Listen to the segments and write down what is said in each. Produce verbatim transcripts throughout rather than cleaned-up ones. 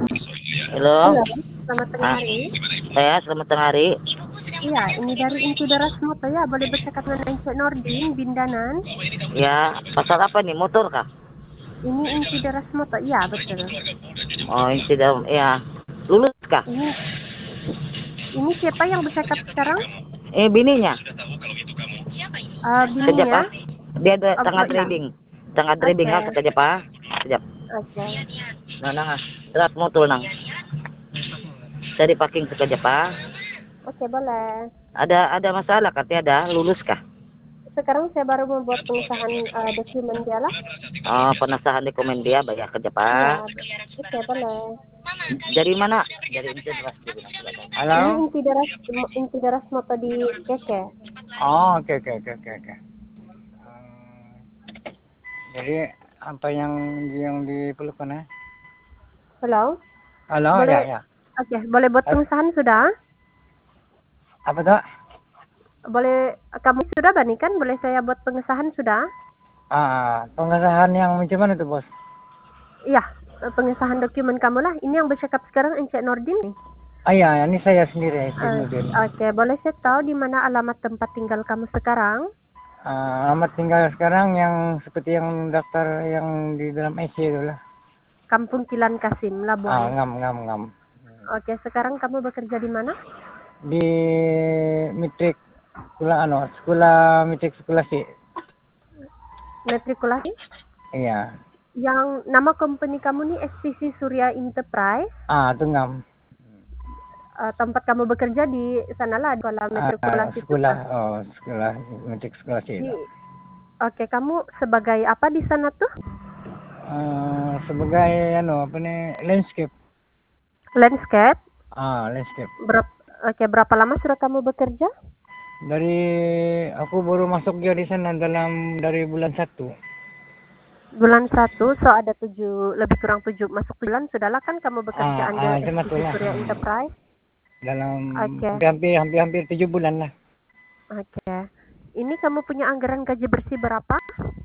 Halo, Halo, selamat tengah ah, hari. saya selamat tengah hari. Iya, ini dari Inti Daras Moto ya, boleh bercakap dengan Encik Nordin, Bindanan. Ya, pasal apa nih? Motor kah? Ini Inti Daras Moto, iya betul. Oh, ini tidak, ya. Lulus kah? Ini ini siapa yang bercakap sekarang? Eh, bininya. Uh, Sekejap, bininya? ah. Dia ada Oh, tengah iya. driving. Tengah driving, ah. Oke, Sekejap, ah. Sekejap. oke. Nah, nah, terat motor, nang. Saya di parking sekejap, ah. Oke, boleh. Ada ada masalah kah? Tiada, lulus kah? Sekarang saya baru membuat pengesahan uh, dokumen dia lah. Oh, penasaran dokumen dia, bayar kejap, Iya, ah. oke boleh. Dari mana? Dari Integras. Ini Halo? Inti Daras Inti Daras Moto di Keke. Oh, oke oke oke oke oke. Eh, jadi apa yang yang diperlukan ya? Halo, Halo, ya boleh? ya. Oke, boleh buat Eh, pengesahan sudah? apa tuh? Boleh, kamu sudah Bani kan? Boleh saya buat pengesahan sudah? Ah, pengesahan yang macam mana tuh, Bos? Iya, eh, pengesahan dokumen kamu lah. Ini yang bercakap sekarang Encik Nordin nih. Ah ya, ini saya sendiri, Sid Eh, Nurdin. Oke, boleh saya tahu di mana alamat tempat tinggal kamu sekarang? Ah, alamat tinggal sekarang yang seperti yang daftar yang di dalam I C itu lah. Kampung Kilan Kasim, Ah, Labuan. ngam ngam ngam. Oke, sekarang kamu bekerja di mana? Di Mitrik sekolah ano, sekolah Mitrik sekolah sih. Matrikulasi? Iya. Yang nama company kamu nih S P C Surya Enterprise. Ah, itu ngam. Eh, tempat kamu bekerja di sanalah di sekolah Ah, matrikulasi itu sekolah, kah? oh, sekolah Mitrik sekolah sih. Di, oke, kamu sebagai apa di sana tuh? Eh, sebagai ano apa nih landscape, Landscape. ah landscape Berapa, oke, berapa lama sudah kamu bekerja? dari aku baru masuk dia di sana dalam dari bulan satu. Bulan satu, so ada tujuh, lebih kurang tujuh, masuk bulan, sudahlah kan kamu bekerja Ah, ah under cuma S P C tuh lah. Surya Hmm. Enterprise. Dalam Oke, hampir hampir hampir tujuh bulan lah. oke. Ini kamu punya anggaran gaji bersih berapa?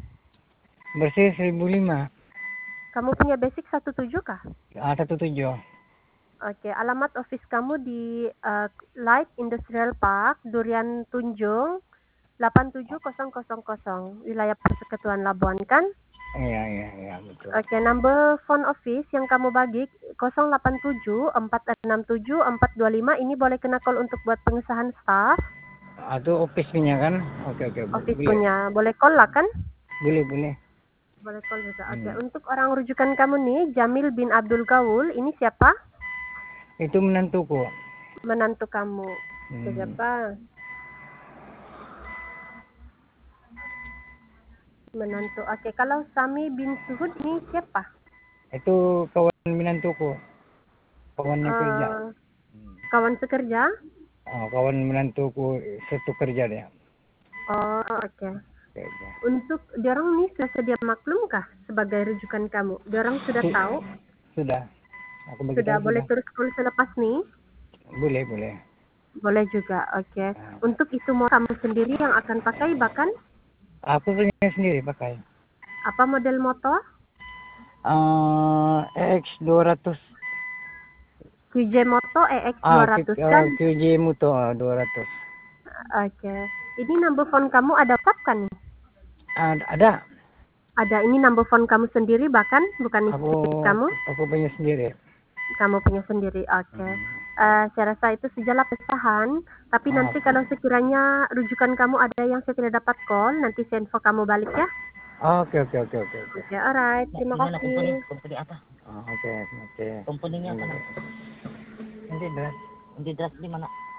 Bersih seribu lima. Kamu punya basic satu tujuh kah? Ah, satu tujuh. Oke, alamat office kamu di uh, Light Industrial Park, Durian Tunjung, delapan tujuh nol nol nol, wilayah Persekutuan Labuan kan? Iya iya iya betul. Oke, number phone office yang kamu bagi nol delapan tujuh empat enam tujuh empat dua lima, ini boleh kena call untuk buat pengesahan staff. Ah, itu office punya kan? Oke oke Office boleh punya, boleh call lah kan? boleh boleh. Boleh call juga. Oke, Hmm. untuk orang rujukan kamu nih, Jamil bin Abdul Gaul, ini siapa? Itu menantuku. Menantu kamu. Hmm. Siapa? Menantu. Oke, kalau Sami bin Suhud ini siapa? Itu kawan menantuku, kawannya kerja. Uh, kawan sekerja? Ah, kawan menantuku satu kerja dia. Oh, oke. Okay. Kerja. Untuk diorang nih sudah sedia maklum kah sebagai rujukan kamu? Diorang sudah Su- tahu? Sudah. Aku bagi Sudah tahu boleh sudah. terus call selepas nih? Boleh boleh. Boleh juga, oke. Okay. Nah, Untuk itu mau kamu sendiri yang akan pakai bahkan? aku punya sendiri pakai. Apa model motor? Uh, X dua ratus. Q J Moto E X Ah, Q, dua ratus uh, kan? Q J Moto uh, dua ratus. Oke. Okay. Ini number phone kamu ada WhatsApp kan? Uh, ada. Ada, ini number phone kamu sendiri bahkan? Bukan Aku istri kamu? aku punya sendiri. Kamu punya sendiri, oke. Okay. Hmm. Uh, saya rasa itu sejalan pesahan. Tapi Oh. nanti kalau sekiranya rujukan kamu ada yang saya tidak dapat call, nanti saya info kamu balik ya. Oke oke oke oke oke. Oke, alright. Terima Di mana kasih. company? Company apa? Oh, oke oke. Company-nya apa? Nanti dah. Integras di mana?